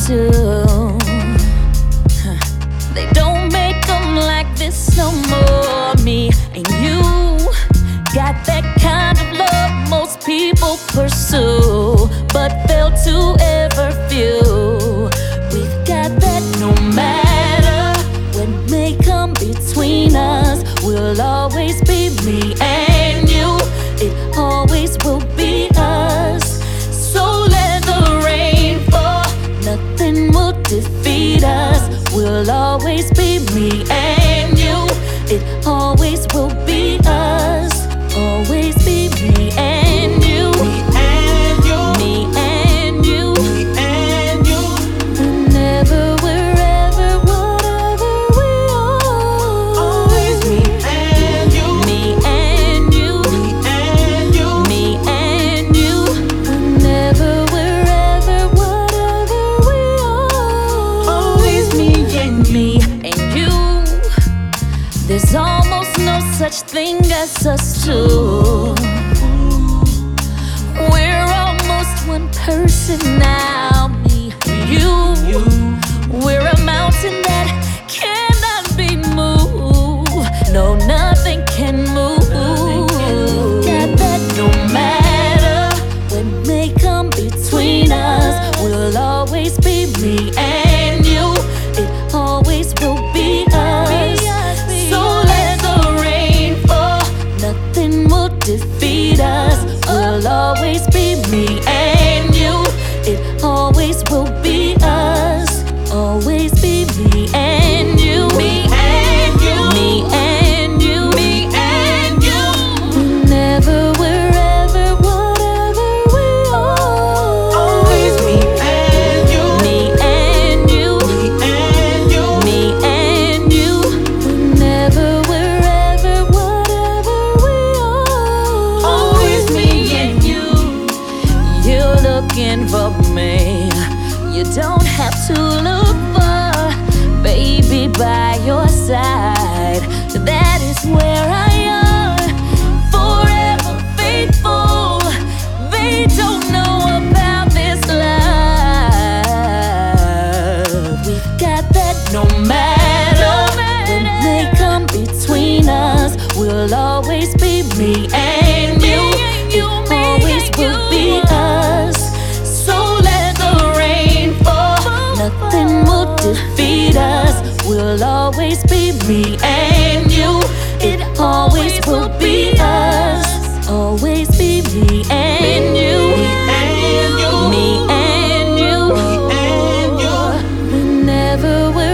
too. They don't make them like this no more. Me and you got that kind of love most people pursue, but fail to ever feel. We've got that no matter what may come between us, we'll always be me and you. It always will be us. So let the rain fall, nothing will defeat us. We'll always be me and you. It always will be us. Always be me and you. Me and you. Me and you. Me and you. Whenever, wherever, whatever we are. Always me and you. Me and you. Me and you. Me and you. Whenever, wherever, whatever we are. Always me and you. Me and you. There's almost no such thing as us two. We're almost one person now, me and you. We're a mountain that cannot be moved. No, nothing can move. Got that no matter what may come between us, we'll always be me and you. It always will be us. So let the rain fall, nothing will defeat us. We'll always be me and you. It always will be us. Always be me and you. Me and you. Me and you. Me and you. Whenever, wherever, whatever we are. Always me and you. Me and you. Me and you. Me and you. Whenever, wherever, whatever we are. Always me and you. You're looking for me. You don't have to look far, baby, by your side. That is where I am, forever faithful. They don't know about this love. We've got that no matter when they come between us, we'll always be me and you. It always will be us. So let the rain fall, nothing will defeat us. We'll always be me and you. It always will be us. Always be me and you. Me and you. Me and you. Me and you. Whenever we're